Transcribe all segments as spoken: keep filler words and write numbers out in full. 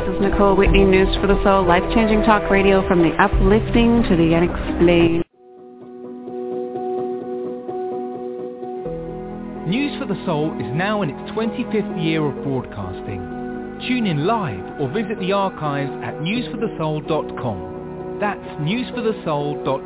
is Nicole Whitney, News for the Soul, life-changing talk radio from the uplifting to the unexplained. News for the Soul is now in its twenty-fifth year of broadcasting. Tune in live or visit the archives at news for the soul dot com. That's news for the soul dot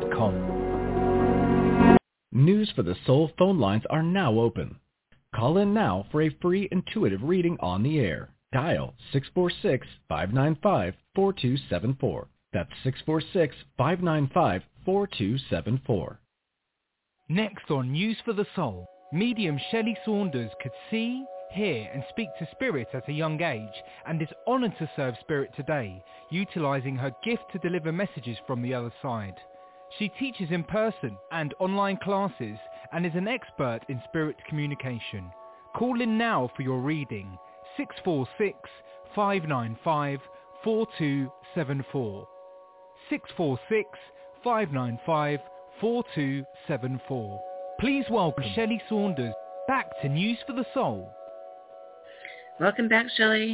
com. News for the Soul phone lines are now open. Call in now for a free intuitive reading on the air. Dial six four six, five nine five, four two seven four. That's six four six, five nine five, four two seven four. Next on News for the Soul, medium Shelley Saunders could see, hear and speak to spirit at a young age and is honoured to serve spirit today, utilising her gift to deliver messages from the other side. She teaches in person and online classes and is an expert in spirit communication. Call in now for your reading, six four six, five nine five, four two seven four. six four six, five nine five, four two seven four. Please welcome Shelley Saunders back to News for the Soul. Welcome back, Shelley.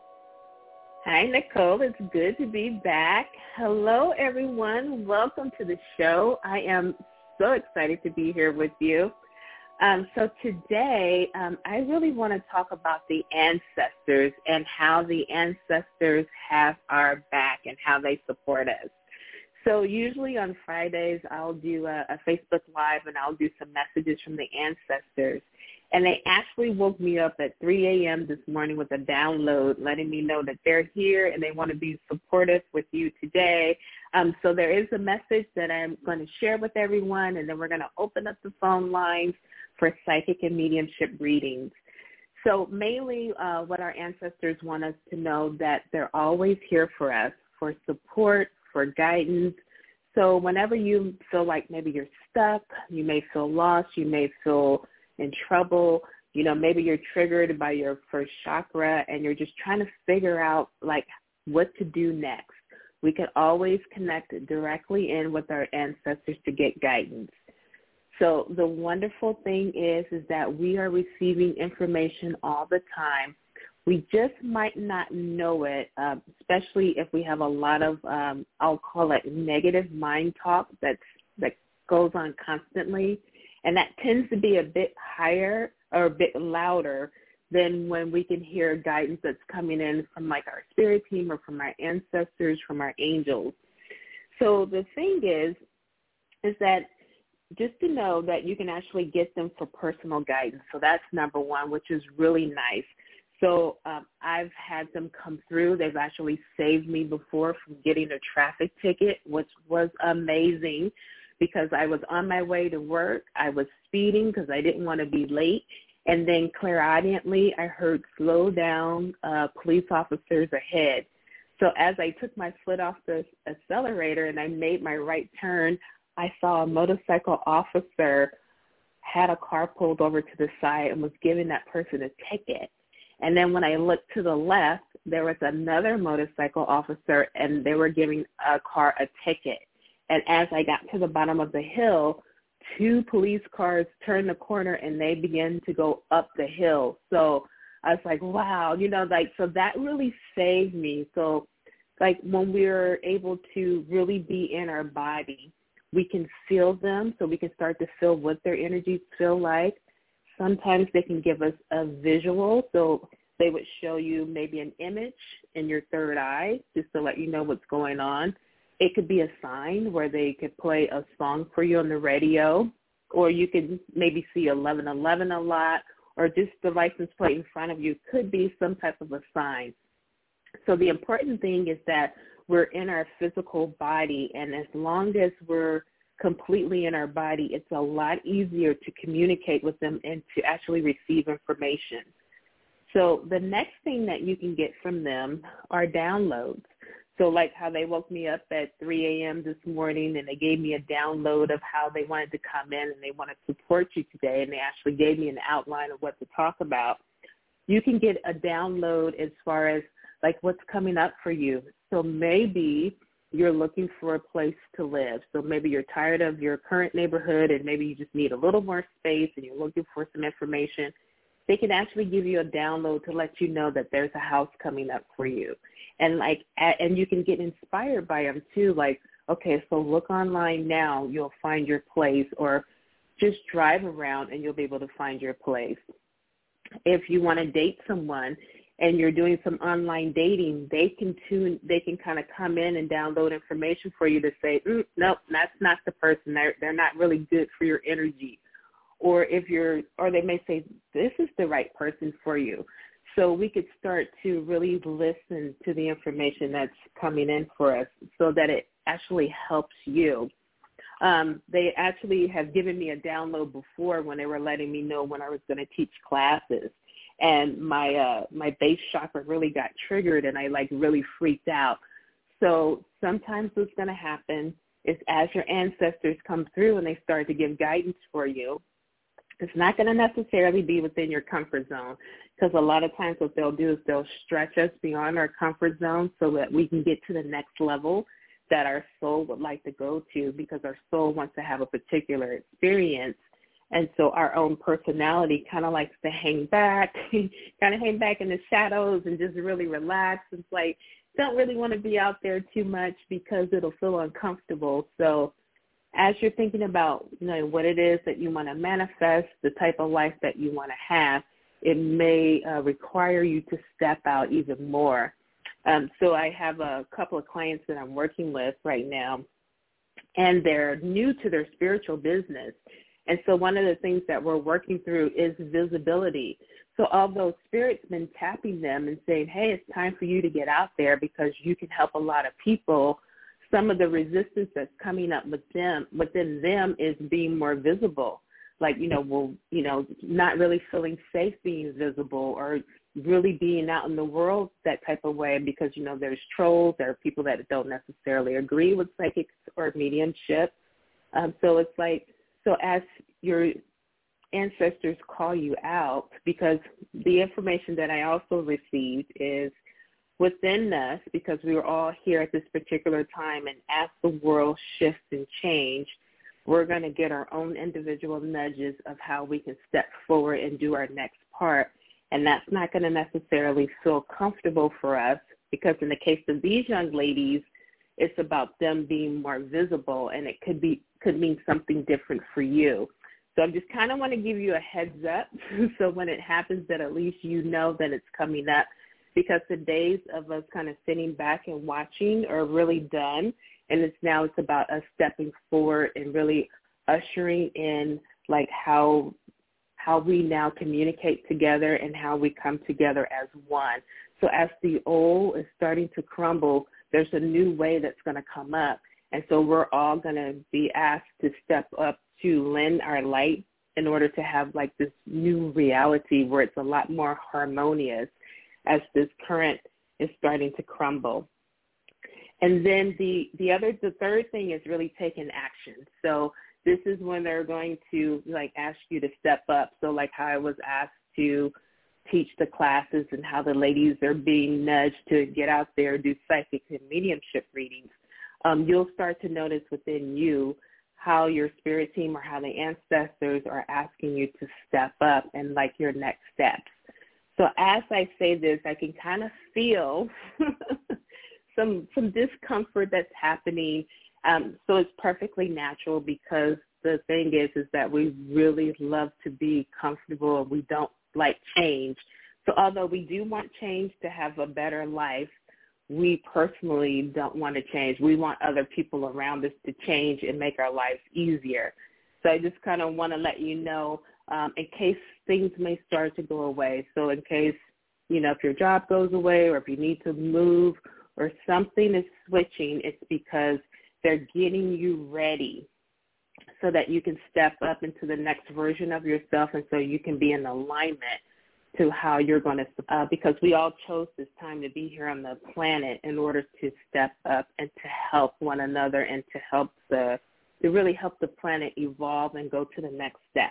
Hi, Nicole. It's good to be back. Hello, everyone. Welcome to the show. I am so excited to be here with you. Um, so today, um, I really want to talk about the ancestors and how the ancestors have our back and how they support us. So usually on Fridays, I'll do a, a Facebook Live and I'll do some messages from the ancestors. And they actually woke me up at three a.m. this morning with a download letting me know that they're here and they want to be supportive with you today. Um, so there is a message that I'm going to share with everyone, and then we're going to open up the phone lines for psychic and mediumship readings. So mainly uh, what our ancestors want us to know that they're always here for us, for support, for guidance. So whenever you feel like maybe you're stuck, you may feel lost, you may feel in trouble, you know, maybe you're triggered by your first chakra and you're just trying to figure out like what to do next. We can always connect directly in with our ancestors to get guidance. So the wonderful thing is, is that we are receiving information all the time. We just might not know it, uh, especially if we have a lot of, um, I'll call it negative mind talk that's, that goes on constantly. And that tends to be a bit higher or a bit louder than when we can hear guidance that's coming in from like our spirit team or from our ancestors, from our angels. So the thing is, is that just to know that you can actually get them for personal guidance. So that's number one, which is really nice. So um, I've had them come through. They've actually saved me before from getting a traffic ticket, which was amazing because I was on my way to work. I was speeding because I didn't want to be late. And then clairaudiently, I heard slow down uh, police officers ahead. So as I took my foot off the accelerator and I made my right turn, I saw a motorcycle officer had a car pulled over to the side and was giving that person a ticket. And then when I looked to the left, there was another motorcycle officer, and they were giving a car a ticket. And as I got to the bottom of the hill, two police cars turned the corner, and they began to go up the hill. So I was like, wow, you know, like, so that really saved me. So, like, when we're able to really be in our body, we can feel them, so we can start to feel what their energies feel like. Sometimes they can give us a visual, so they would show you maybe an image in your third eye just to let you know what's going on. It could be a sign where they could play a song for you on the radio, or you could maybe see eleven eleven a lot, or just the license plate in front of you could be some type of a sign. So the important thing is that we're in our physical body, and as long as we're completely in our body, it's a lot easier to communicate with them and to actually receive information. So the next thing that you can get from them are downloads. So like how they woke me up at three a.m. this morning and they gave me a download of how they wanted to come in and they want to support you today, and they actually gave me an outline of what to talk about. You can get a download as far as like what's coming up for you. So maybe you're looking for a place to live. So maybe you're tired of your current neighborhood and maybe you just need a little more space and you're looking for some information. they can actually give you a download to let you know that there's a house coming up for you. And like, and you can get inspired by them too. Like, okay, so look online now, you'll find your place, or just drive around and you'll be able to find your place. If you want to date someone and you're doing some online dating, they can tune, they can kind of come in and download information for you to say, mm, nope, that's not the person. They're, they're not really good for your energy. Or if you're, or they may say, this is the right person for you. So we could start to really listen to the information that's coming in for us so that it actually helps you. Um, they actually have given me a download before when they were letting me know when I was going to teach classes. And my uh, my base chakra really got triggered, and I, like, really freaked out. So sometimes what's going to happen is as your ancestors come through and they start to give guidance for you, it's not going to necessarily be within your comfort zone, because a lot of times what they'll do is they'll stretch us beyond our comfort zone so that we can get to the next level that our soul would like to go to, because our soul wants to have a particular experience. And so our own personality kind of likes to hang back, kind of hang back in the shadows and just really relax. It's like, don't really want to be out there too much because it'll feel uncomfortable. So as you're thinking about, you know, what it is that you want to manifest, the type of life that you want to have, it may uh, require you to step out even more. Um, so I have a couple of clients that I'm working with right now, and they're new to their spiritual business. And so one of the things that we're working through is visibility. So although Spirit's been tapping them and saying, hey, it's time for you to get out there because you can help a lot of people, some of the resistance that's coming up with them, within them is being more visible. Like, you know, well, you know, not really feeling safe being visible, or really being out in the world that type of way, because, you know, there's trolls, there are people that don't necessarily agree with psychics or mediumship. Um, so it's like, so as your ancestors call you out, because the information that I also received is within us, because we were all here at this particular time, and as the world shifts and change, we're going to get our own individual nudges of how we can step forward and do our next part. And that's not going to necessarily feel comfortable for us, because in the case of these young ladies, it's about them being more visible, and it could be could mean something different for you. So I just kind of want to give you a heads up so when it happens that at least you know that it's coming up, because the days of us kind of sitting back and watching are really done, and it's now it's about us stepping forward and really ushering in like how how we now communicate together and how we come together as one. So as the old is starting to crumble, there's a new way that's going to come up. And so we're all going to be asked to step up to lend our light in order to have like this new reality where it's a lot more harmonious as this current is starting to crumble. And then the, the other, the third thing is really taking action. So this is when they're going to like ask you to step up. So like how I was asked to teach the classes and how the ladies are being nudged to get out there, do psychic and mediumship readings. Um, you'll start to notice within you how your spirit team or how the ancestors are asking you to step up and like your next steps. So as I say this, I can kind of feel some some discomfort that's happening. Um, so it's perfectly natural, because the thing is, is that we really love to be comfortable and we don't like change. So although we do want change to have a better life, we personally don't want to change. We want other people around us to change and make our lives easier. So I just kind of want to let you know um, in case things may start to go away. So in case, you know, if your job goes away or if you need to move or something is switching, it's because they're getting you ready so that you can step up into the next version of yourself, and so you can be in alignment to how you're going to, uh, because we all chose this time to be here on the planet in order to step up and to help one another and to help the, to really help the planet evolve and go to the next step.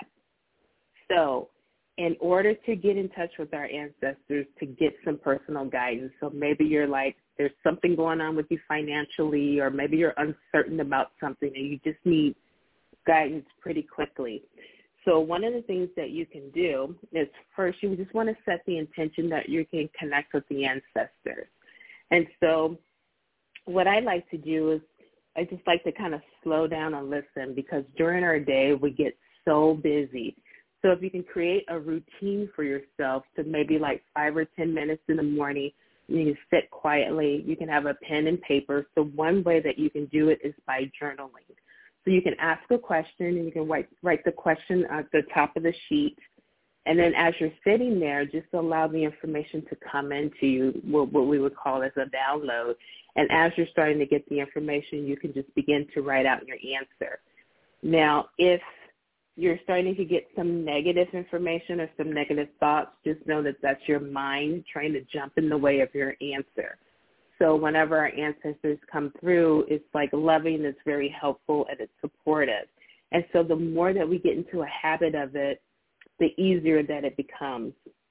So in order to get in touch with our ancestors, to get some personal guidance, so maybe you're like, there's something going on with you financially, or maybe you're uncertain about something and you just need guidance pretty quickly. So one of the things that you can do is first you just want to set the intention that you can connect with the ancestors. And so what I like to do is I just like to kind of slow down and listen, because during our day we get so busy. So if you can create a routine for yourself to maybe like five or ten minutes in the morning, you can sit quietly, you can have a pen and paper. So one way that you can do it is by journaling. So you can ask a question and you can write, write the question at the top of the sheet. And then as you're sitting there, just allow the information to come into you, what, what we would call as a download. And as you're starting to get the information, you can just begin to write out your answer. Now, if you're starting to get some negative information or some negative thoughts, just know that that's your mind trying to jump in the way of your answer. So whenever our ancestors come through, it's like loving, it's very helpful, and it's supportive. And so the more that we get into a habit of it, the easier that it becomes.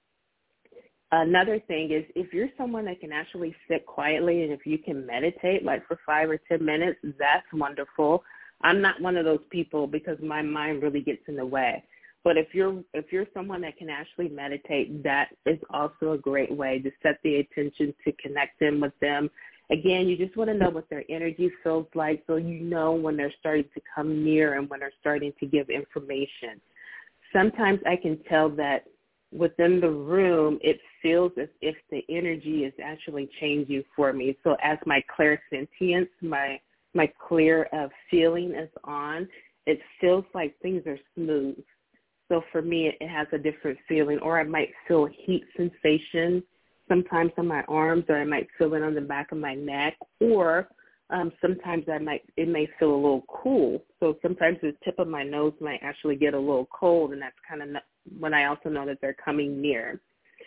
Another thing is if you're someone that can actually sit quietly and if you can meditate like for five or ten minutes, that's wonderful. I'm not one of those people because my mind really gets in the way. But if you're if you're someone that can actually meditate, that is also a great way to set the attention to connect in with them. Again, you just want to know what their energy feels like so you know when they're starting to come near and when they're starting to give information. Sometimes I can tell that within the room, it feels as if the energy is actually changing for me. So as my clairsentience, my my clear uh, feeling is on, it feels like things are smooth. So for me, it, it has a different feeling. Or I might feel heat sensation sometimes on my arms, or I might feel it on the back of my neck, or um, sometimes I might it may feel a little cool. So sometimes the tip of my nose might actually get a little cold, and that's kind of when I also know that they're coming near.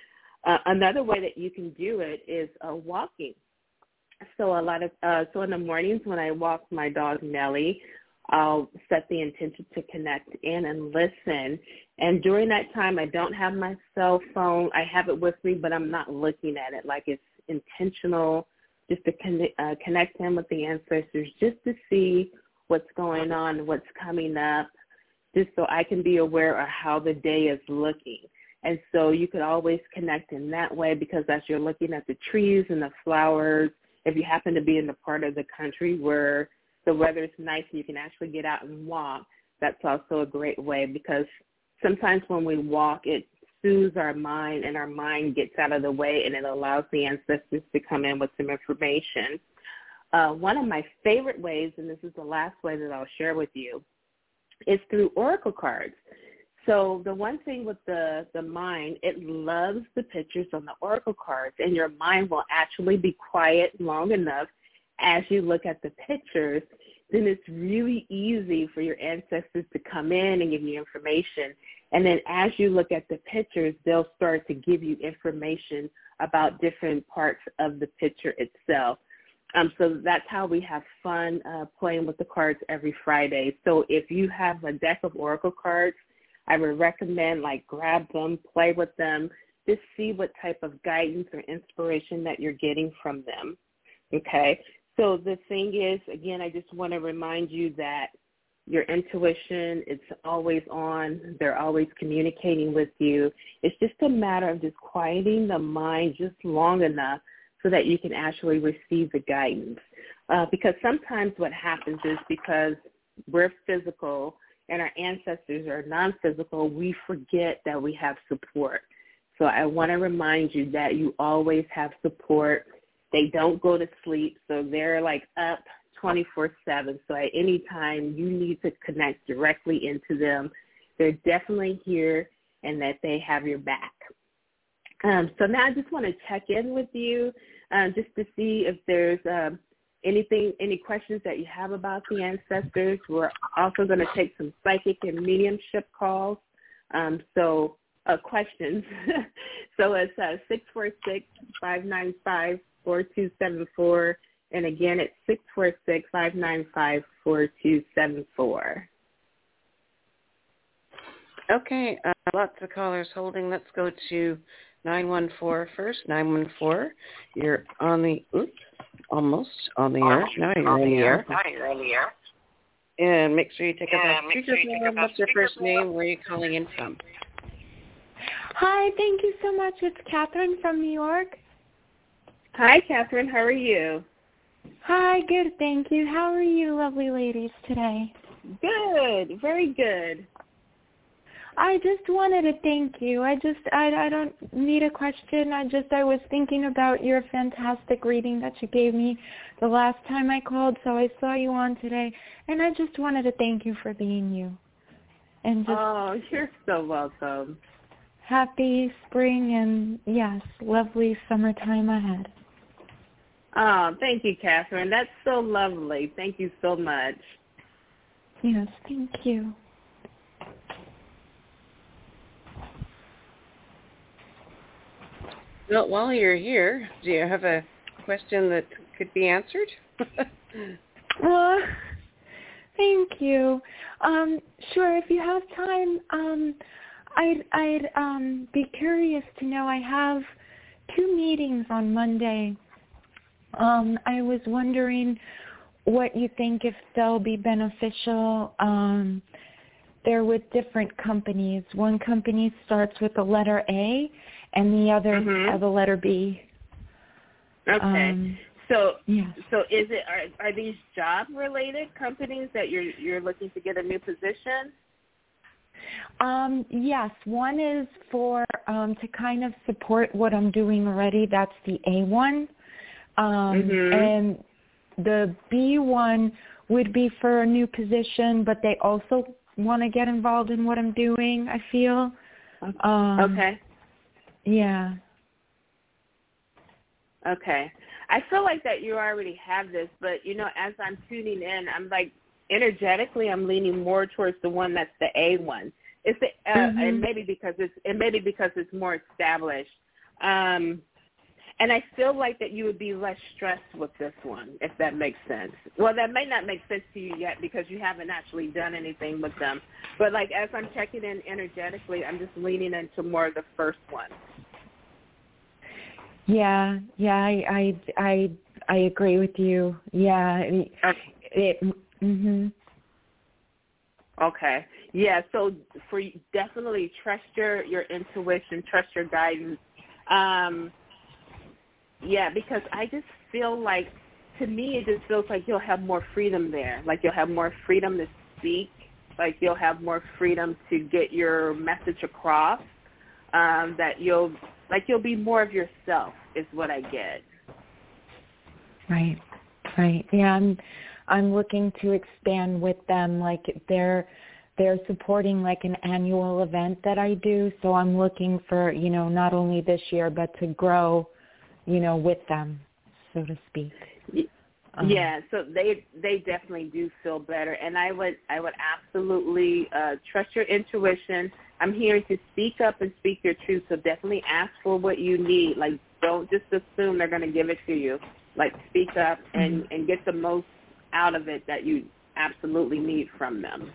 Uh, another way that you can do it is uh, walking. So a lot of uh, so in the mornings when I walk my dog Nellie, I'll set the intention to connect in and listen. And during that time, I don't have my cell phone. I have it with me, but I'm not looking at it. Like it's intentional, just to connect, uh, connect in with the ancestors, just to see what's going on, what's coming up, just so I can be aware of how the day is looking. And so you could always connect in that way, because as you're looking at the trees and the flowers, if you happen to be in the part of the country where the weather is nice and you can actually get out and walk, that's also a great way, because sometimes when we walk, it soothes our mind and our mind gets out of the way and it allows the ancestors to come in with some information. Uh, one of my favorite ways, and this is the last way that I'll share with you, is through oracle cards. So the one thing with the, the mind, it loves the pictures on the oracle cards, and your mind will actually be quiet long enough as you look at the pictures. Then it's really easy for your ancestors to come in and give you information. And then as you look at the pictures, they'll start to give you information about different parts of the picture itself. Um, so that's how we have fun uh, playing with the cards every Friday. So if you have a deck of oracle cards, I would recommend like grab them, play with them, just see what type of guidance or inspiration that you're getting from them. Okay. So the thing is, again, I just want to remind you that your intuition, it's always on. They're always communicating with you. It's just a matter of just quieting the mind just long enough so that you can actually receive the guidance. Uh, because sometimes what happens is because we're physical and our ancestors are non-physical, we forget that we have support. So I want to remind you that you always have support. They don't go to sleep, so they're like up twenty-four seven. So at any time you need to connect directly into them. They're definitely here and that they have your back. Um, so now I just want to check in with you uh, just to see if there's um, anything, any questions that you have about the ancestors. We're also going to take some psychic and mediumship calls. Um, so uh, questions. So it's uh, six four six, five nine five, four two seven four. And again, it's six four six, five nine five, four two seven four. Okay, uh, lots of callers holding. Let's go to nine one four first. nine one four, you're on the, oops, almost on the air. Now you're on the air. Now you're on the air. And make sure you take up Yeah, that make sure you take up speakerphone. that What's your first speakerphone. name? Where are you calling in from? Hi, thank you so much. It's Catherine from New York. Hi, Catherine. How are you? Hi, good, thank you. How are you, lovely ladies, today? Good, very good. I just wanted to thank you. I just, I, I don't need a question. I just, I was thinking about your fantastic reading that you gave me the last time I called, so I saw you on today, and I just wanted to thank you for being you. And just oh, you're so welcome. Happy spring and, yes, lovely summertime ahead. Oh, thank you, Catherine. That's so lovely. Thank you so much. Yes, thank you. Well, while you're here, do you have a question that could be answered? Well, thank you. Um, sure, if you have time, um, I'd, I'd um, be curious to know. I have two meetings on Monday. Um, I was wondering what you think, if they'll be beneficial. Um, they're with different companies. One company starts with the letter A, and the other Mm-hmm. uh, the letter B. Okay. Um, so, yes. so is it are, are these job related companies that you're you're looking to get a new position? Um, yes, one is for um, to kind of support what I'm doing already. That's the A one. Um, Mm-hmm. And the B one would be for a new position, but they also want to get involved in what I'm doing, I feel. Um, Okay. Yeah. Okay. I feel like that you already have this, but, you know, as I'm tuning in, I'm like, energetically, I'm leaning more towards the one that's the A one. It's the, uh, Mm-hmm. and maybe because it's, and maybe because it's more established. Um, and I feel like that you would be less stressed with this one, if that makes sense. Well, that may not make sense to you yet because you haven't actually done anything with them. But, like, as I'm checking in energetically, I'm just leaning into more of the first one. Yeah, yeah, I, I, I, I agree with you. Yeah, it, Okay. it mhm. Okay. Yeah, so for definitely trust your, your intuition, trust your guidance. Um, yeah, because I just feel like, to me, it just feels like you'll have more freedom there. Like you'll have more freedom to speak. Like you'll have more freedom to get your message across. Um, that you'll, like you'll be more of yourself is what I get. Right, right. Yeah, I'm, I'm looking to expand with them. Like they're, they're supporting like an annual event that I do. So I'm looking for, you know, not only this year, but to grow, you know, with them, so to speak. Um, Yeah, so they they definitely do feel better, and I would I would absolutely uh, trust your intuition. I'm here to speak up and speak your truth, so definitely ask for what you need. Like, don't just assume they're going to give it to you. Like, speak up and, mm-hmm. and get the most out of it that you absolutely need from them.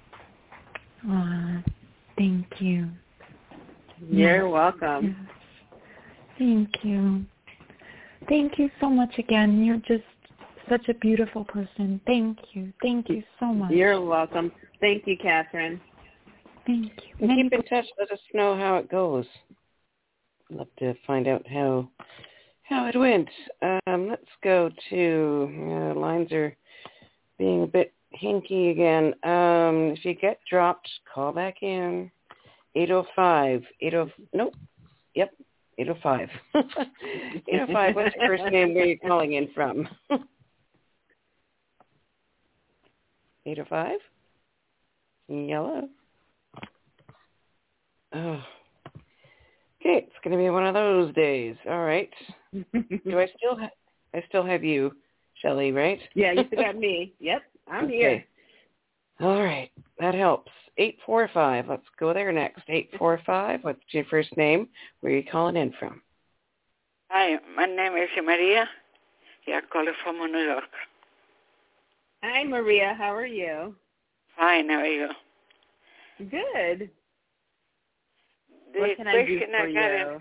Aw, thank you. You're Yes. welcome. Yes. Thank you. Thank you so much again. You're just such a beautiful person. Thank you. Thank you so much. You're welcome. Thank you, Catherine. Thank you. And Many keep in touch. Let us know how it goes. I'd love to find out how how it went. Um, let's go to uh, lines are being a bit hinky again. Um, if you get dropped, call back in. eight oh five. eight oh Nope. Yep. eight oh five. eight oh five. What's your first name? Where are you calling in from? eight oh five. Yellow. Oh. Okay, it's going to be one of those days. All right. Do I still ha- I still have you, Shelley, right? Yeah, you still got me. Yep, I'm okay. here. All right, that helps. eight four five. Let's go there next. eight four five. What's your first name? Where are you calling in from? Hi, my name is Maria. Yeah, calling from New York. Hi, Maria. How are you? Fine, how are you? Good. The What can I do question for I got you? is,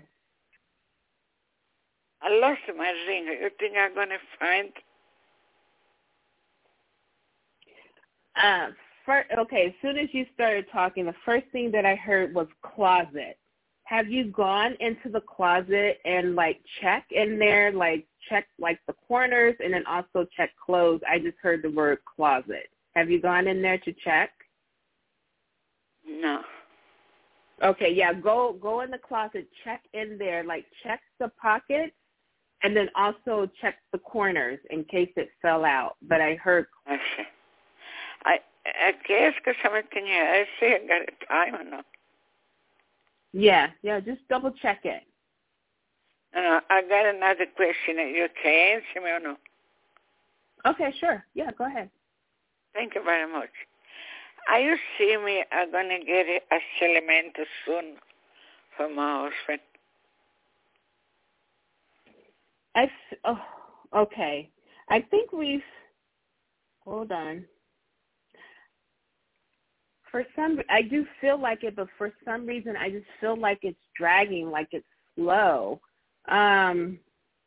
I lost my ring. You think I'm going to find? Uh, first, okay, as soon as you started talking, the first thing that I heard was closet. Have you gone into the closet and, like, check in there, like, check, like, the corners and then also check clothes? I just heard the word closet. Have you gone in there to check? No. Okay, yeah, go go in the closet, check in there, like check the pockets, and then also check the corners in case it fell out. But I heard... I see. I, I guess que se me tenía ese, I got it time or no? Yeah, yeah, just double check it. No, no, I got another question. You can answer me or no? Okay, sure. Yeah, go ahead. Thank you very much. Are you seeing me? I'm going to get a settlement soon for my husband. I, oh, okay. I think we've, hold on. For some, I do feel like it, but for some reason, I just feel like it's dragging, like it's slow. Um,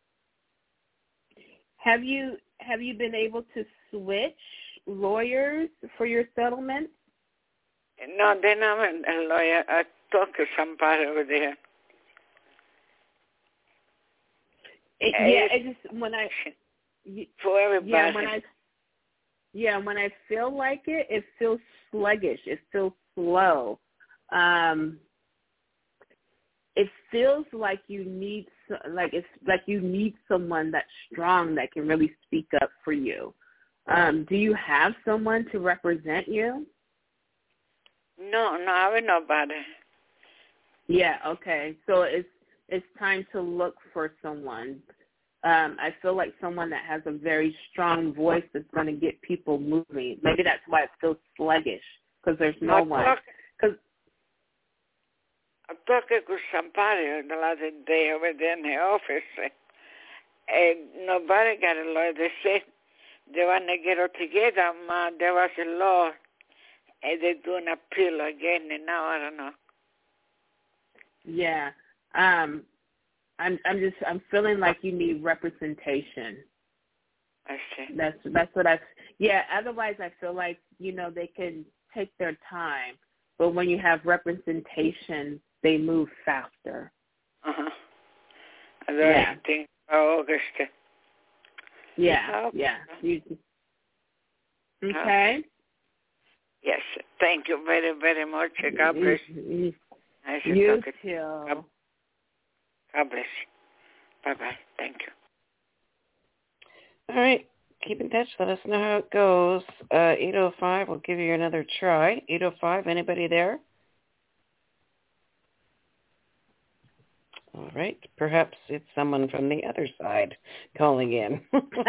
have you have you been able to switch lawyers for your settlement? No, they're not a lawyer. I talked to somebody over there. It, yeah, it just when I for everybody. Yeah, when I yeah when I feel like it, it feels sluggish. It feels slow. Um, it feels like you need like it's like you need someone that's strong that can really speak up for you. Um, do you have someone to represent you? No, no, I have nobody. Yeah, okay. So it's it's time to look for someone. Um, I feel like someone that has a very strong voice that's going to get people moving. Maybe that's why it feels sluggish, because there's no I one. Talk, Cause, I talked with somebody the other day over there in the office, and nobody got a lawyer. They said they want to get it together. Man, there was a law, and they're doing an appeal again, and now I don't know. Yeah. Um, I'm I'm just I'm feeling like you need representation. I see. That's that's what I yeah, otherwise I feel like, you know, they can take their time, but when you have representation, they move faster. Uh-huh. Yeah. Think August. Yeah, yeah. You, okay. Yes. Thank you very, very much. God bless you. Nice You to too. God, God bless you. Bye-bye. Thank you. All right. Keep in touch. Let us know how it goes. Uh, eight oh five, we'll give you another try. eight oh five, anybody there? All right. Perhaps it's someone from the other side calling in.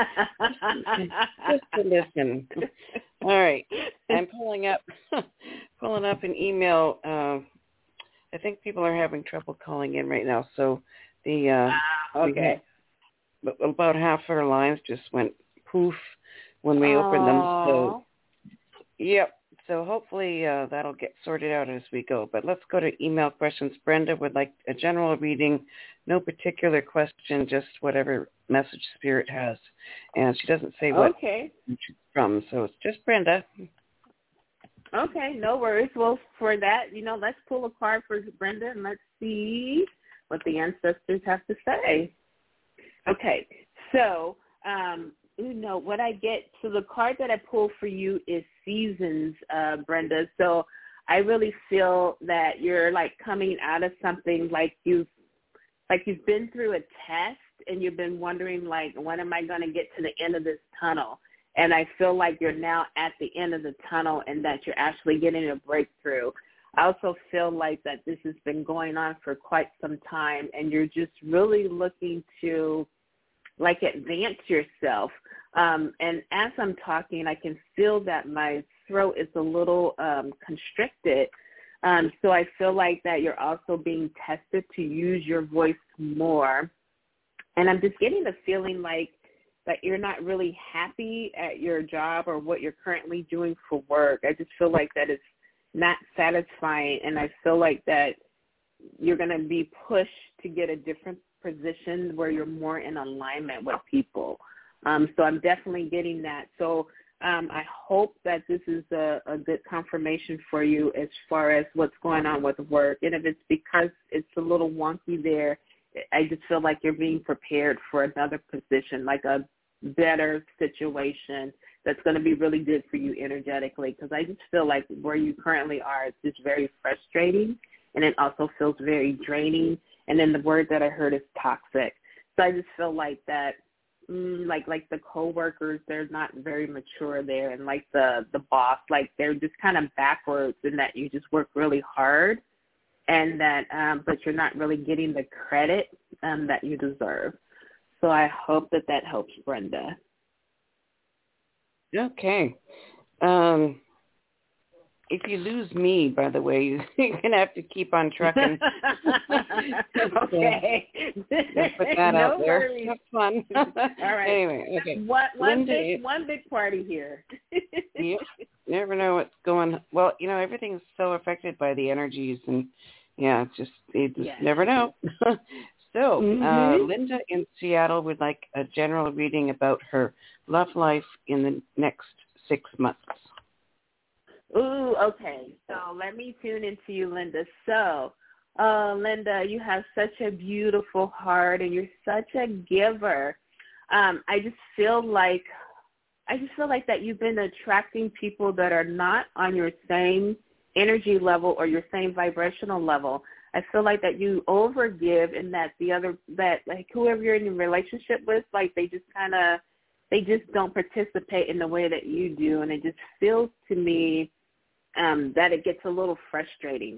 Just to listen. All right. I'm pulling up pulling up an email. Uh, I think people are having trouble calling in right now. So the uh, uh, okay. But about half our lines just went poof when we Aww. opened them. So, yep. So hopefully uh, that'll get sorted out as we go. But let's go to email questions. Brenda would like a general reading, no particular question, just whatever message Spirit has. And she doesn't say what okay. it's from, so it's just Brenda. Okay, no worries. Well, for that, you know, let's pull a card for Brenda and let's see what the ancestors have to say. Okay, so, um, you know, what I get, so the card that I pull for you is Seasons, uh, Brenda. So I really feel that you're, like, coming out of something like you've, like you've been through a test and you've been wondering, like, when am I going to get to the end of this tunnel? And I feel like you're now at the end of the tunnel and that you're actually getting a breakthrough. I also feel like that this has been going on for quite some time and you're just really looking to, like, advance yourself. Um, and as I'm talking, I can feel that my throat is a little um, constricted. Um, so I feel like that you're also being tested to use your voice more. And I'm just getting the feeling like that you're not really happy at your job or what you're currently doing for work. I just feel like that it's not satisfying, and I feel like that you're going to be pushed to get a different position where you're more in alignment with people. Um, so I'm definitely getting that. So Um, I hope that this is a, a good confirmation for you as far as what's going on with work. And if it's because it's a little wonky there, I just feel like you're being prepared for another position, like a better situation that's going to be really good for you energetically, because I just feel like where you currently are is just very frustrating, and it also feels very draining. And then the word that I heard is toxic. So I just feel like that, mm, like like the coworkers, they're not very mature there, and like the, the boss, like they're just kind of backwards in that you just work really hard, and that um, but you're not really getting the credit um, that you deserve. So I hope that that helps, Brenda. Okay. Um, if you lose me, by the way, you're going to have to keep on trucking. Okay. So, put that no out there. worries. Have fun. All right. Anyway, okay. One, one, Linda, big, one big party here. You never know what's going on. Well, you know, everything's so affected by the energies, and, yeah, it's just, you just yes. never know. So, mm-hmm. uh, Linda in Seattle would like a general reading about her love life in the next six months. Ooh, okay. So let me tune into you, Linda. So, uh, Linda, you have such a beautiful heart, and you're such a giver. Um, I just feel like, I just feel like that you've been attracting people that are not on your same energy level or your same vibrational level. I feel like that you overgive, and that the other, that like whoever you're in a relationship with, like they just kind of, they just don't participate in the way that you do. And it just feels to me um, that it gets a little frustrating.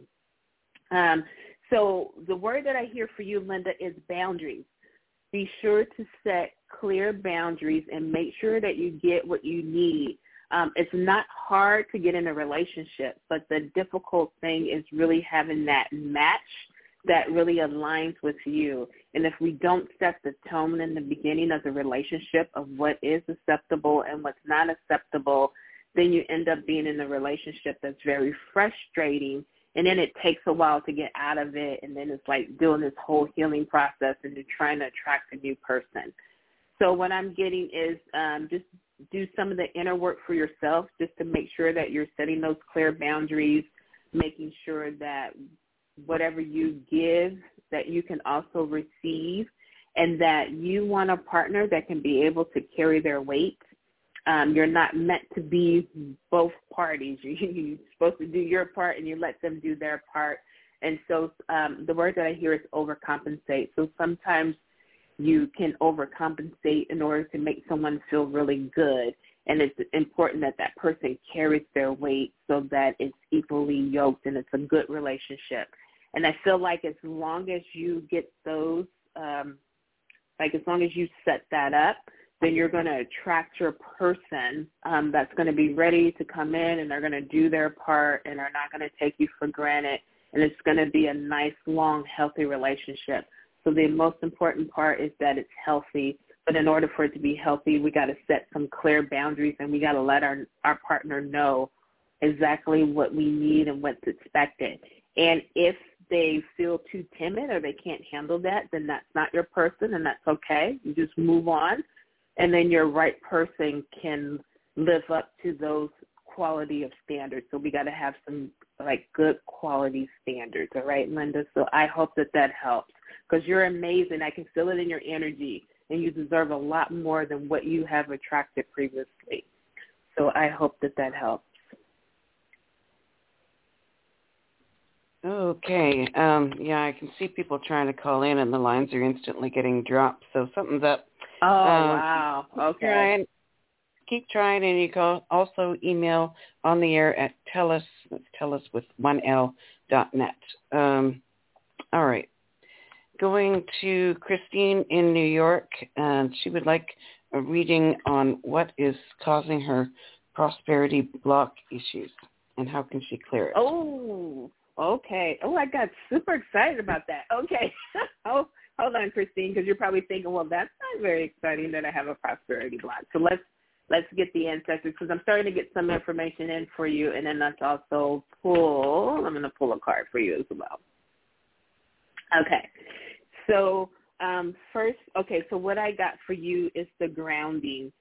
Um, so the word that I hear for you, Linda, is boundaries. Be sure to set clear boundaries and make sure that you get what you need. Um, it's not hard to get in a relationship, but the difficult thing is really having that match that really aligns with you. And if we don't set the tone in the beginning of the relationship of what is acceptable and what's not acceptable, then you end up being in a relationship that's very frustrating, and then it takes a while to get out of it, and then it's like doing this whole healing process, and you're trying to attract a new person. So what I'm getting is um, just do some of the inner work for yourself, just to make sure that you're setting those clear boundaries, making sure that whatever you give, that you can also receive, and that you want a partner that can be able to carry their weight. Um, you're not meant to be both parties. You, you're supposed to do your part, and you let them do their part. And so um, the word that I hear is overcompensate. So sometimes you can overcompensate in order to make someone feel really good. And it's important that that person carries their weight so that it's equally yoked and it's a good relationship. And I feel like as long as you get those, um, like as long as you set that up, then you're going to attract your person um, that's going to be ready to come in, and they're going to do their part and are not going to take you for granted. And it's going to be a nice, long, healthy relationship. So the most important part is that it's healthy. But in order for it to be healthy, we got to set some clear boundaries, and we got to let our, our partner know exactly what we need and what's expected. And if they feel too timid or they can't handle that, then that's not your person, and that's okay. You just move on, and then your right person can live up to those quality of standards. So we got to have some, like, good quality standards, all right, Linda? So I hope that that helps, because you're amazing. I can feel it in your energy, and you deserve a lot more than what you have attracted previously. So I hope that that helps. Okay. Um, yeah, I can see people trying to call in, and the lines are instantly getting dropped. So something's up. Oh, um, wow. Keep Okay. trying, keep trying, and you can also email on the air at tellus, let's tellus with one L dot net. Um, all right. Going to Christine in New York, and she would like a reading on what is causing her prosperity block issues and how can she clear it. Oh, okay. Oh, I got super excited about that. Okay. oh, hold on, Christine, because you're probably thinking, well, that's not very exciting that I have a prosperity block. So let's let's get the ancestors, because I'm starting to get some information in for you, and then let's also pull. I'm going to pull a card for you as well. Okay. So um, first, okay, so what I got for you is the grounding.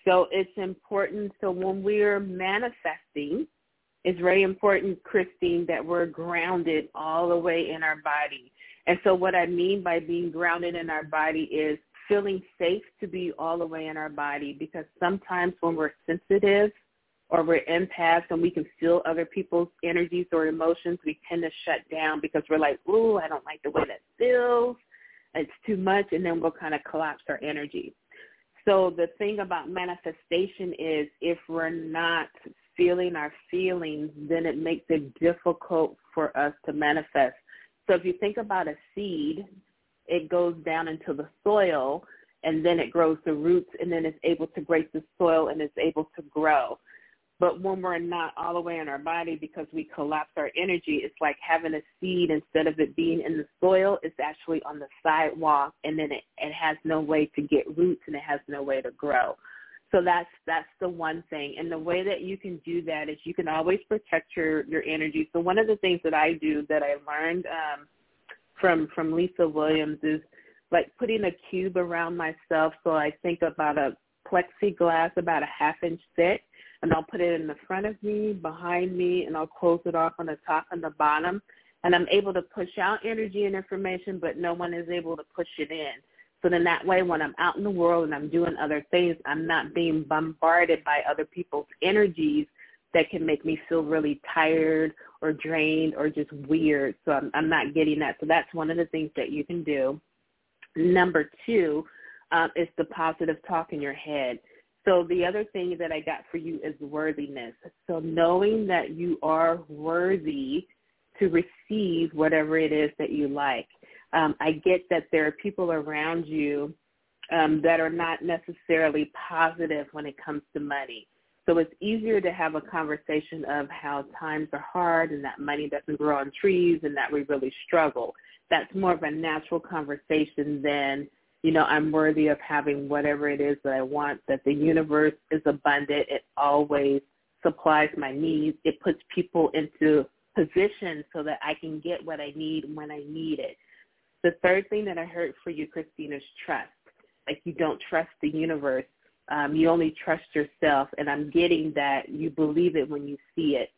So it's important. So when we're manifesting, it's very important, Christine, that we're grounded all the way in our body. And so what I mean by being grounded in our body is feeling safe to be all the way in our body, because sometimes when we're sensitive or we're empaths and we can feel other people's energies or emotions, we tend to shut down because we're like, ooh, I don't like the way that feels. It's too much, and then we'll kind of collapse our energy. So the thing about manifestation is if we're not feeling our feelings, then it makes it difficult for us to manifest. So if you think about a seed, it goes down into the soil, and then it grows the roots, and then it's able to grace the soil, and it's able to grow. But when we're not all the way in our body because we collapse our energy, it's like having a seed. Instead of it being in the soil, it's actually on the sidewalk, and then it, it has no way to get roots, and it has no way to grow. So that's that's the one thing. And the way that you can do that is you can always protect your, your energy. So one of the things that I do that I learned um, from from Lisa Williams is like putting a cube around myself. So I think about a plexiglass about a half inch thick, and I'll put it in the front of me, behind me, and I'll close it off on the top and the bottom. And I'm able to push out energy and information, but no one is able to push it in. So then that way when I'm out in the world and I'm doing other things, I'm not being bombarded by other people's energies that can make me feel really tired or drained or just weird. So I'm, I'm not getting that. So that's one of the things that you can do. Number two um, is the positive talk in your head. So the other thing that I got for you is worthiness. So knowing that you are worthy to receive whatever it is that you like. Um, I get that there are people around you um, that are not necessarily positive when it comes to money. So it's easier to have a conversation of how times are hard and that money doesn't grow on trees and that we really struggle. That's more of a natural conversation than, you know, I'm worthy of having whatever it is that I want, that the universe is abundant. It always supplies my needs. It puts people into position so that I can get what I need when I need it. The third thing that I heard for you, Christine, is trust. Like you don't trust the universe. Um, you only trust yourself, and I'm getting that you believe it when you see it.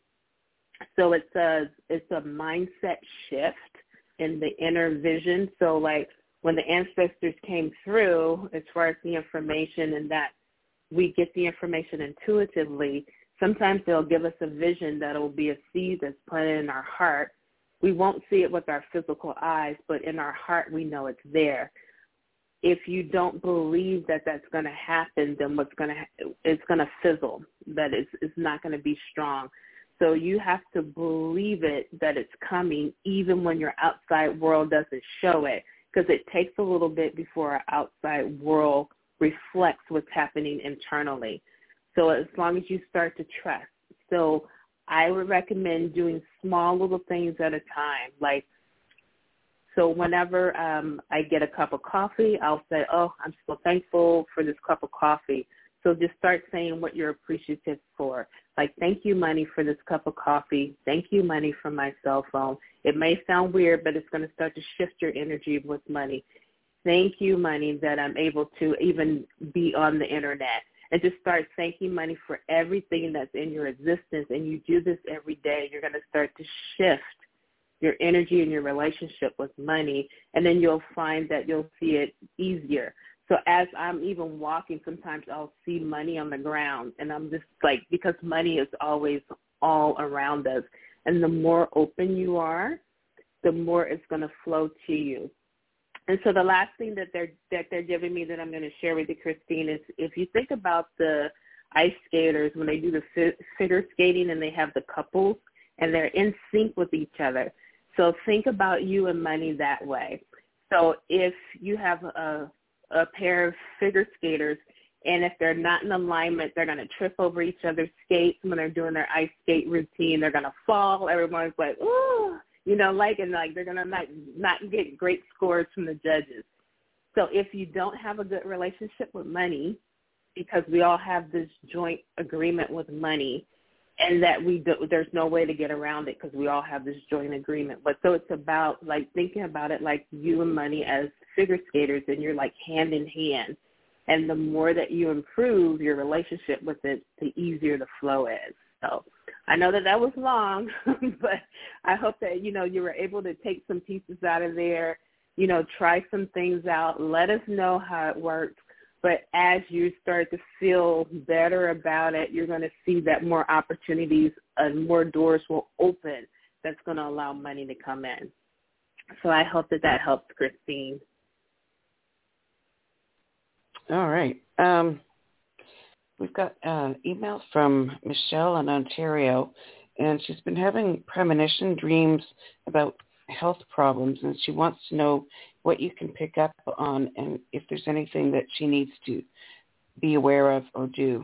So it's a, it's a mindset shift in the inner vision. So like when the ancestors came through, as far as the information and that we get the information intuitively, sometimes they'll give us a vision that will be a seed that's planted in our heart. We won't see it with our physical eyes, but in our heart we know it's there. If you don't believe that that's going to happen, then what's going to ha- it's going to fizzle. That it's, it's not going to be strong. So you have to believe it that it's coming, even when your outside world doesn't show it, because it takes a little bit before our outside world reflects what's happening internally. So as long as you start to trust. So I would recommend doing small little things at a time. Like, so whenever um, I get a cup of coffee, I'll say, oh, I'm so thankful for this cup of coffee. So just start saying what you're appreciative for. Like, thank you, money, for this cup of coffee. Thank you, money, for my cell phone. It may sound weird, but it's going to start to shift your energy with money. Thank you, money, that I'm able to even be on the internet. And just start thanking money for everything that's in your existence. And you do this every day. You're going to start to shift your energy and your relationship with money. And then you'll find that you'll see it easier. So as I'm even walking, sometimes I'll see money on the ground. And I'm just like, because money is always all around us. And the more open you are, the more it's going to flow to you. And so the last thing that they're that they're giving me that I'm going to share with you, Christine, is if you think about the ice skaters when they do the figure skating and they have the couples and they're in sync with each other. So think about you and money that way. So if you have a, a pair of figure skaters and if they're not in alignment, they're going to trip over each other's skates when they're doing their ice skate routine. They're going to fall. Everyone's like, ooh. You know, like, and like they're going to not, not get great scores from the judges. So if you don't have a good relationship with money, because we all have this joint agreement with money, and that we do, there's no way to get around it because we all have this joint agreement. But so it's about like thinking about it like you and money as figure skaters, and you're like hand in hand. And the more that you improve your relationship with it, the easier the flow is. So I know that that was long, but I hope that, you know, you were able to take some pieces out of there, you know, try some things out. Let us know how it works. But as you start to feel better about it, you're going to see that more opportunities and more doors will open that's going to allow money to come in. So I hope that that helps, Christine. All right. Um, we've got an email from Michelle in Ontario, and she's been having premonition dreams about health problems, and she wants to know what you can pick up on and if there's anything that she needs to be aware of or do.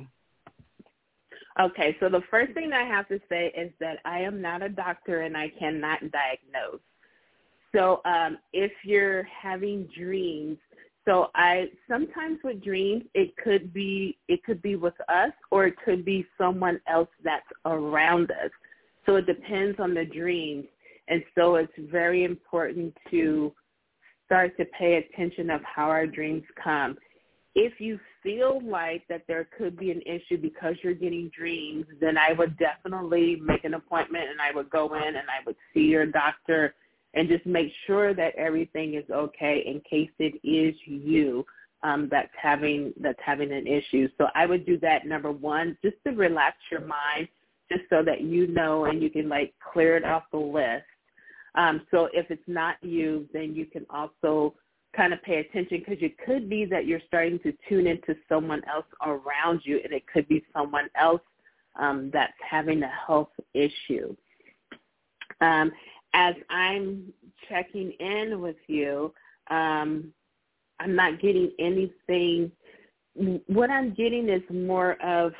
Okay, so the first thing I have to say is that I am not a doctor and I cannot diagnose. So um, if you're having dreams, so I sometimes with dreams it could be it could be with us or it could be someone else that's around us. So it depends on the dreams. And so it's very important to start to pay attention of how our dreams come. If you feel like that there could be an issue because you're getting dreams, then I would definitely make an appointment and I would go in and I would see your doctor and just make sure that everything is okay in case it is you um, that's having that's having an issue. So I would do that, number one, just to relax your mind, just so that you know and you can, like, clear it off the list. Um, so if it's not you, then you can also kind of pay attention because it could be that you're starting to tune into someone else around you, and it could be someone else um, that's having a health issue. Um, as I'm checking in with you, um, I'm not getting anything. What I'm getting is more of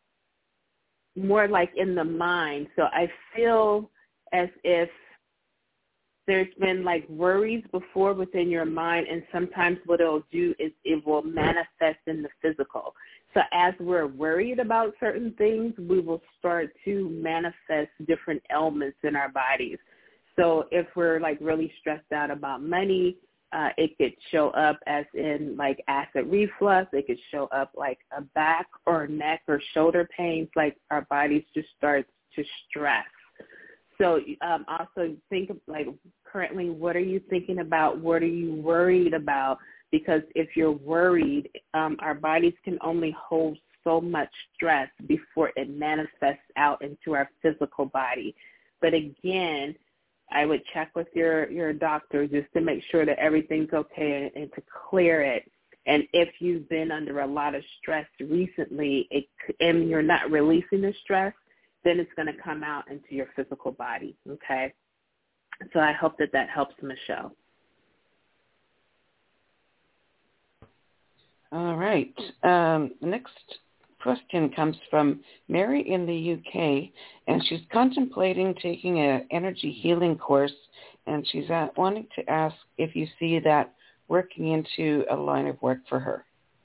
more like in the mind. So I feel as if there's been like worries before within your mind, and sometimes what it'll do is it will manifest in the physical. So as we're worried about certain things, we will start to manifest different ailments in our bodies. So if we're like really stressed out about money, uh, it could show up as in like acid reflux. It could show up like a back or neck or shoulder pains, like our bodies just start to stress. So um, also think of, like, currently, what are you thinking about? What are you worried about? Because if you're worried, um, our bodies can only hold so much stress before it manifests out into our physical body. But again, I would check with your, your doctor just to make sure that everything's okay and, and to clear it. And if you've been under a lot of stress recently it, and you're not releasing the stress, then it's going to come out into your physical body, okay? So I hope that that helps, Michelle. All right. Um, the next question comes from Mary in the U K, and she's contemplating taking an energy healing course, and she's at, wanting to ask if you see that working into a line of work for her.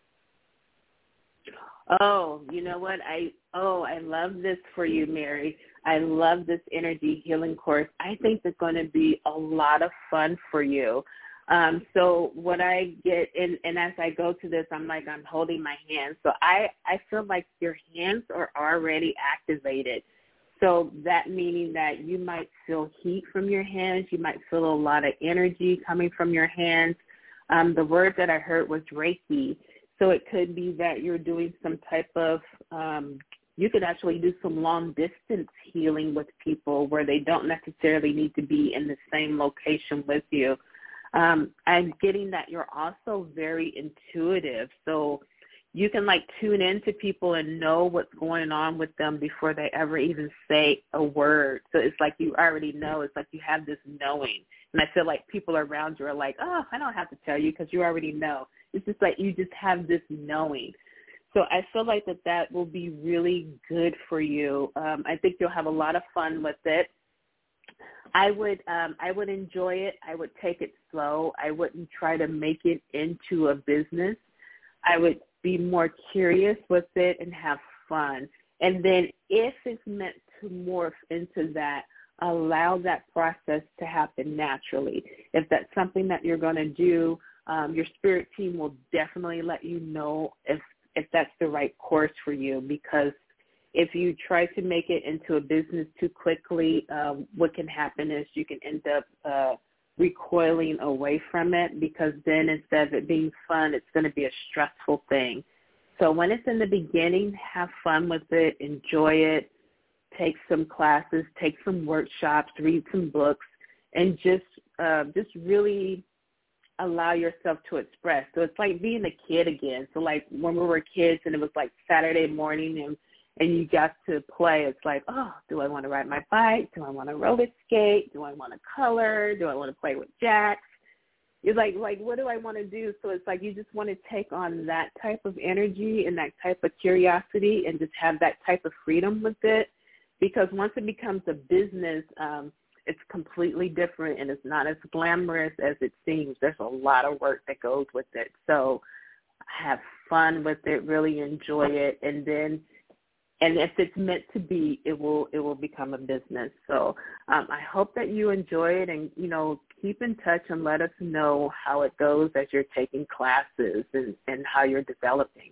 Oh, you know what? I oh, I love this for you, Mary. I love this energy healing course. I think it's going to be a lot of fun for you. Um, so what I get, and, and as I go to this, I'm like, I'm holding my hands. So I, I feel like your hands are already activated. So that meaning that you might feel heat from your hands. You might feel a lot of energy coming from your hands. Um, the word that I heard was Reiki. So it could be that you're doing some type of, um, you could actually do some long distance healing with people where they don't necessarily need to be in the same location with you. Um, I'm getting that you're also very intuitive. So you can like tune into people and know what's going on with them before they ever even say a word. So it's like you already know. It's like you have this knowing. And I feel like people around you are like, oh, I don't have to tell you because you already know. It's just like you just have this knowing. So I feel like that that will be really good for you. Um, I think you'll have a lot of fun with it. I would um, I would enjoy it. I would take it slow. I wouldn't try to make it into a business. I would be more curious with it and have fun. And then if it's meant to morph into that, allow that process to happen naturally. If that's something that you're going to do Um, your spirit team will definitely let you know if, if that's the right course for you, because if you try to make it into a business too quickly, um, what can happen is you can end up uh, recoiling away from it, because then instead of it being fun, it's going to be a stressful thing. So when it's in the beginning, have fun with it, enjoy it, take some classes, take some workshops, read some books, and just uh, just really allow yourself to express. So it's like being a kid again. So like when we were kids and it was like Saturday morning and, and you got to play, it's like, oh, do I want to ride my bike? Do I want to roller skate? Do I want to color? Do I want to play with jacks? You're like, like, what do I want to do? So it's like you just want to take on that type of energy and that type of curiosity and just have that type of freedom with it, because once it becomes a business, um, it's completely different, and it's not as glamorous as it seems. There's a lot of work that goes with it. So have fun with it, really enjoy it, and then, and if it's meant to be, it will it will become a business. So um, I hope that you enjoy it, and, you know, keep in touch and let us know how it goes as you're taking classes and, and how you're developing.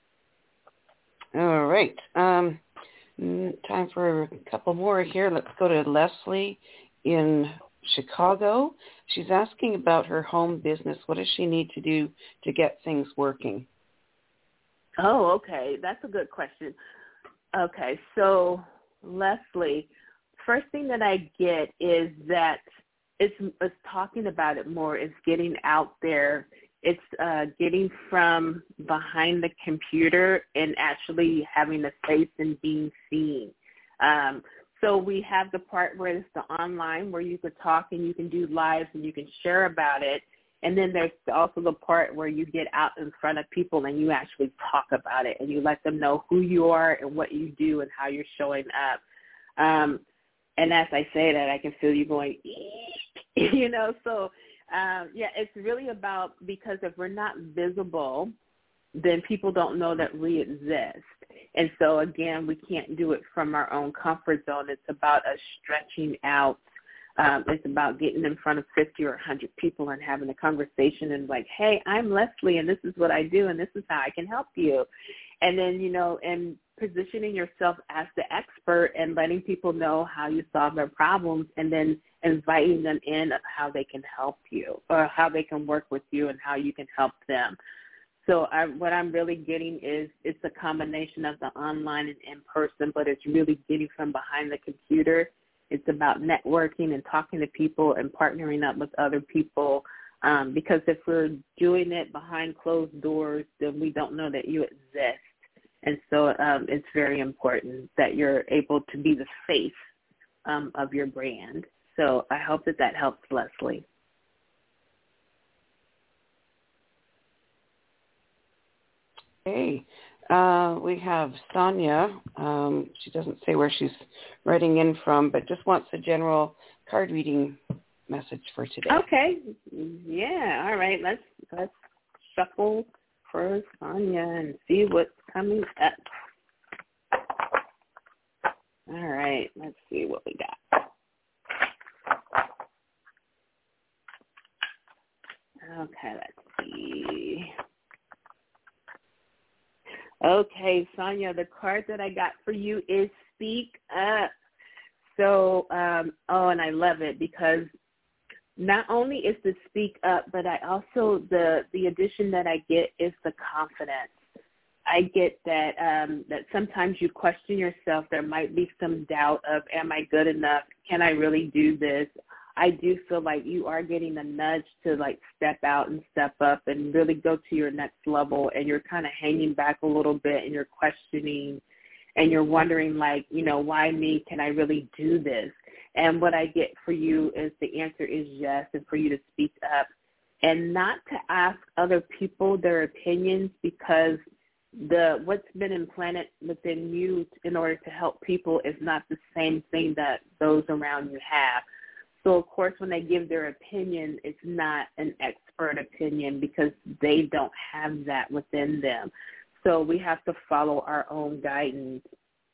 All right. Um, time for a couple more here. Let's go to Leslie in Chicago. She's asking about her home business. What does she need to do to get things working? Oh, okay. That's a good question. Okay, so Leslie, first thing that I get is that it's, it's talking about it more. It's getting out there. It's uh, getting from behind the computer and actually having a face and being seen. Um, so we have the part where it's the online, where you could talk and you can do lives and you can share about it. And then there's also the part where you get out in front of people and you actually talk about it and you let them know who you are and what you do and how you're showing up. Um, and as I say that, I can feel you going, you know, so um, yeah, it's really about, because if we're not visible, then people don't know that we exist. And so, again, we can't do it from our own comfort zone. It's about us stretching out. Um, it's about getting in front of fifty or one hundred people and having a conversation and like, hey, I'm Leslie, and this is what I do, and this is how I can help you. And then, you know, and positioning yourself as the expert and letting people know how you solve their problems, and then inviting them in of how they can help you or how they can work with you and how you can help them. So I, what I'm really getting is it's a combination of the online and in-person, but it's really getting from behind the computer. It's about networking and talking to people and partnering up with other people, um, because if we're doing it behind closed doors, then we don't know that you exist. And so um, it's very important that you're able to be the face um, of your brand. So I hope that that helps, Leslie. Okay. Uh, we have Sonia. Um, she doesn't say where she's writing in from, but just wants a general card reading message for today. Okay. Yeah. All right. Let's let's shuffle for Sonia and see what's coming up. All right. Let's see what we got. Okay. Let's see. Okay, Sonia, the card that I got for you is Speak Up. So, um, oh, and I love it because not only is the Speak Up, but I also, the, the addition that I get is the confidence. I get that um, that sometimes you question yourself. There might be some doubt of, am I good enough? Can I really do this? I do feel like you are getting a nudge to like step out and step up and really go to your next level, and you're kind of hanging back a little bit and you're questioning and you're wondering like, you know, why me? Can I really do this? And what I get for you is the answer is yes, and for you to speak up and not to ask other people their opinions, because the what's been implanted within you in order to help people is not the same thing that those around you have. So, of course, when they give their opinion, it's not an expert opinion because they don't have that within them. So we have to follow our own guidance.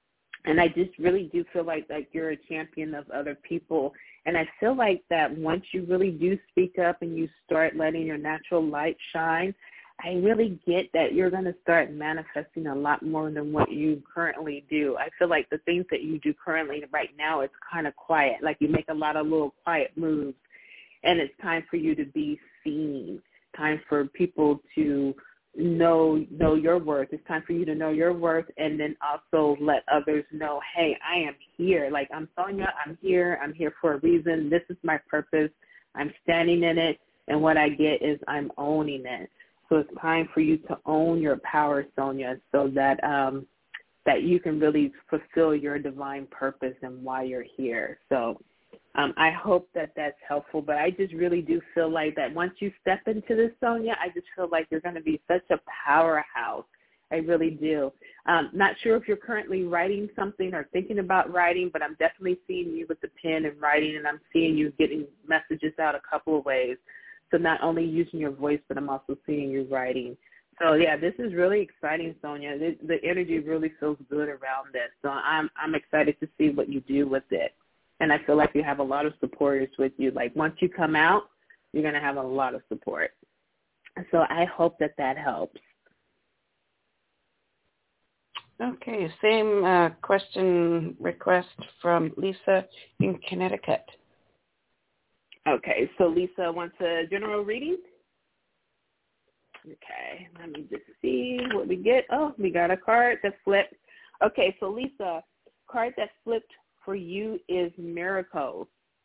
And I just really do feel like, like you're a champion of other people. And I feel like that once you really do speak up and you start letting your natural light shine, I really get that you're going to start manifesting a lot more than what you currently do. I feel like the things that you do currently right now, it's kind of quiet. Like you make a lot of little quiet moves, and it's time for you to be seen, time for people to know know your worth. It's time for you to know your worth, and then also let others know, hey, I am here. Like, I'm Sonia, I'm here. I'm here for a reason. This is my purpose. I'm standing in it, and what I get is I'm owning it. So it's time for you to own your power, Sonia, so that um, that you can really fulfill your divine purpose and why you're here. So um, I hope that that's helpful. But I just really do feel like that once you step into this, Sonia, I just feel like you're going to be such a powerhouse. I really do. Um, not sure if you're currently writing something or thinking about writing, but I'm definitely seeing you with the pen and writing, and I'm seeing you getting messages out a couple of ways. So not only using your voice, but I'm also seeing you writing. So, yeah, this is really exciting, Sonia. The, the energy really feels good around this. So I'm I'm excited to see what you do with it. And I feel like you have a lot of supporters with you. Like, once you come out, you're going to have a lot of support. So I hope that that helps. Okay, same uh, question request from Lisa in Connecticut. Okay, so Lisa wants a general reading. Okay, let me just see what we get. Oh, we got a card that flipped. Okay, so Lisa, card that flipped for you is Miracles.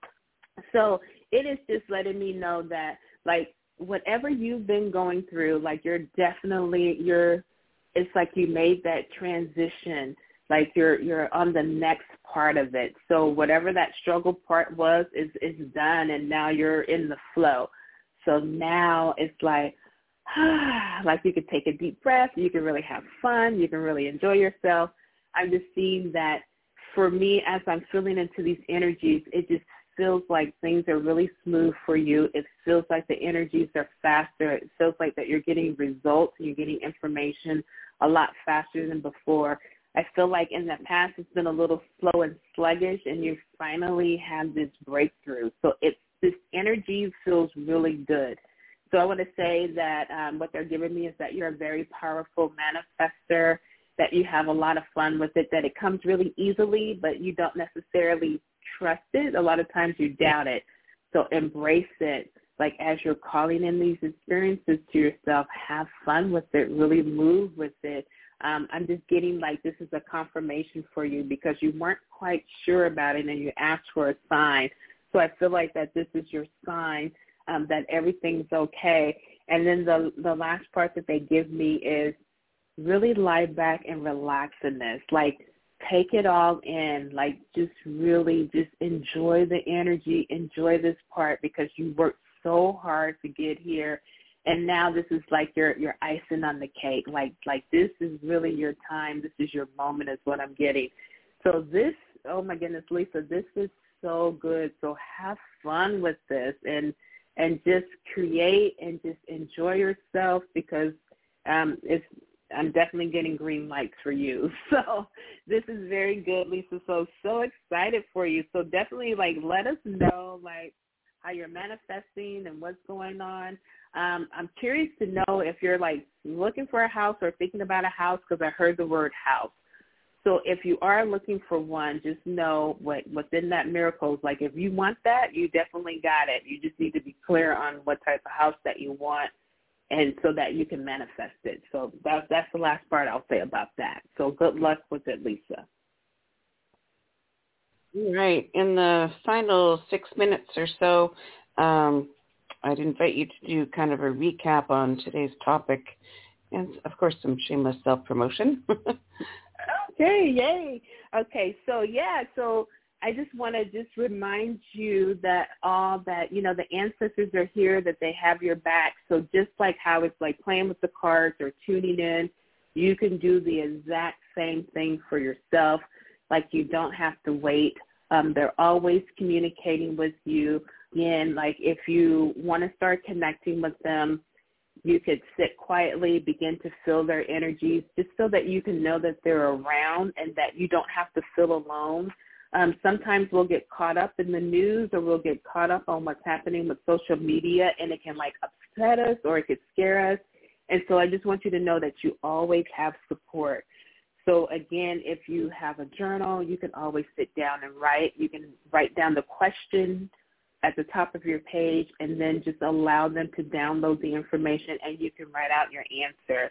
So it is just letting me know that, like, whatever you've been going through, like, you're definitely, you're, it's like you made that transition. Like you're you're on the next part of it. So whatever that struggle part was is is done, and now you're in the flow. So now it's like, ah, like you could take a deep breath. You can really have fun. You can really enjoy yourself. I'm just seeing that for me, as I'm feeling into these energies, it just feels like things are really smooth for you. It feels like the energies are faster. It feels like that you're getting results and you're getting information a lot faster than before. I feel like in the past it's been a little slow and sluggish, and you finally had this breakthrough. So it's this energy feels really good. So I want to say that um, what they're giving me is that you're a very powerful manifester, that you have a lot of fun with it, that it comes really easily, but you don't necessarily trust it. A lot of times you doubt it. So embrace it. Like as you're calling in these experiences to yourself, have fun with it, really move with it. Um, I'm just getting like this is a confirmation for you because you weren't quite sure about it and you asked for a sign. So I feel like that this is your sign, um, that everything's okay. And then the the last part that they give me is really lie back and relax in this. Like take it all in. Like just really just enjoy the energy, enjoy this part because you worked so hard to get here. And now this is like your your icing on the cake. Like like this is really your time. This is your moment is what I'm getting. So this, oh my goodness, Lisa, this is so good. So have fun with this and and just create and just enjoy yourself because um, it's I'm definitely getting green lights for you. So this is very good, Lisa. So so excited for you. So definitely like let us know like how you're manifesting and what's going on. Um, I'm curious to know if you're, like, looking for a house or thinking about a house because I heard the word house. So if you are looking for one, just know what within that Miracles, like if you want that, you definitely got it. You just need to be clear on what type of house that you want and so that you can manifest it. So that, that's the last part I'll say about that. So good luck with it, Lisa. All right. In the final six minutes or so, um, I'd invite you to do kind of a recap on today's topic and, of course, some shameless self-promotion. Okay, yay. Okay, so, yeah, so I just want to just remind you that all that, you know, the ancestors are here, that they have your back. So just like how it's like playing with the cards or tuning in, you can do the exact same thing for yourself. Like you don't have to wait. Um, they're always communicating with you. And like if you want to start connecting with them, you could sit quietly, begin to feel their energies, just so that you can know that they're around and that you don't have to feel alone. Um, sometimes we'll get caught up in the news, or we'll get caught up on what's happening with social media, and it can like upset us or it could scare us. And so I just want you to know that you always have support. So again, if you have a journal, you can always sit down and write. You can write down the question at the top of your page and then just allow them to download the information, and you can write out your answer.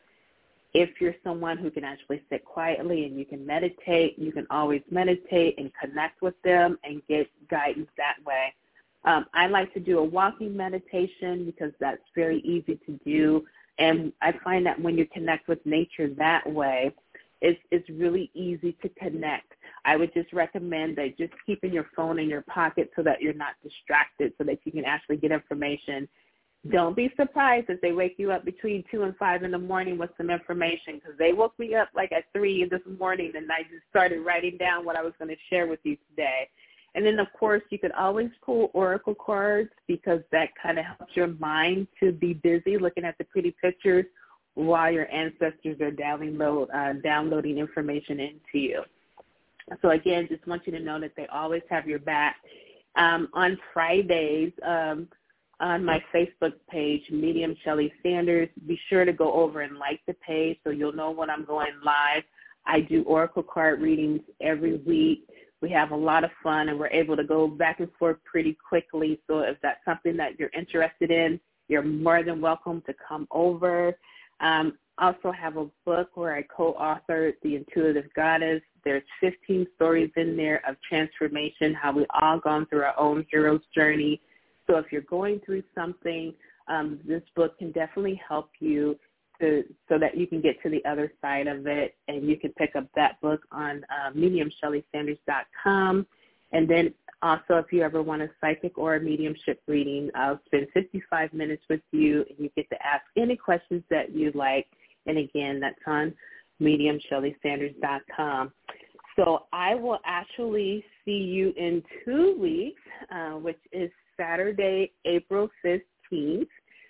If you're someone who can actually sit quietly and you can meditate, you can always meditate and connect with them and get guidance that way. Um, I like to do a walking meditation because that's very easy to do. And I find that when you connect with nature that way, it's, it's really easy to connect. I would just recommend that just keeping your phone in your pocket so that you're not distracted, so that you can actually get information. Don't be surprised if they wake you up between two and five in the morning with some information, because they woke me up like at three this morning, and I just started writing down what I was going to share with you today. And then, of course, you could always pull oracle cards, because that kind of helps your mind to be busy looking at the pretty pictures while your ancestors are download, uh, downloading information into you. So, again, just want you to know that they always have your back. Um, on Fridays, um, on my Facebook page, Medium Shelly Sanders, be sure to go over and like the page so you'll know when I'm going live. I do oracle card readings every week. We have a lot of fun, and we're able to go back and forth pretty quickly. So if that's something that you're interested in, you're more than welcome to come over. Um, also have a book where I co-authored The Intuitive Goddess. There's fifteen stories in there of transformation, how we all gone through our own hero's journey. So if you're going through something, um, this book can definitely help you to, so that you can get to the other side of it, and you can pick up that book on uh, medium shelly sanders dot com. And then also, if you ever want a psychic or a mediumship reading, I'll spend fifty-five minutes with you, and you get to ask any questions that you'd like. And again, that's on medium shelly sanders dot com. So I will actually see you in two weeks, uh, which is Saturday, April fifteenth.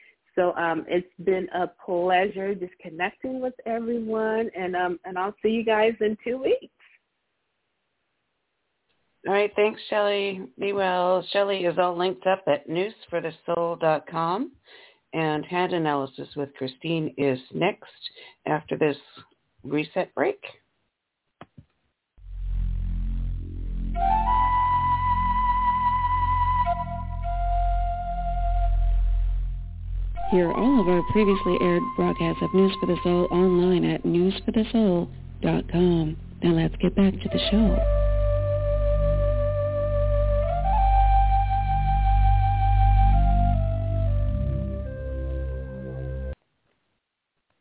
So um, it's been a pleasure just connecting with everyone, and um, and I'll see you guys in two weeks. All right, thanks, Shelly. Be well. Shelly is all linked up at news for the soul dot com, and Hand Analysis with Christine is next after this reset break. Hear all of our previously aired broadcasts of News for the Soul online at news for the soul dot com. Now let's get back to the show.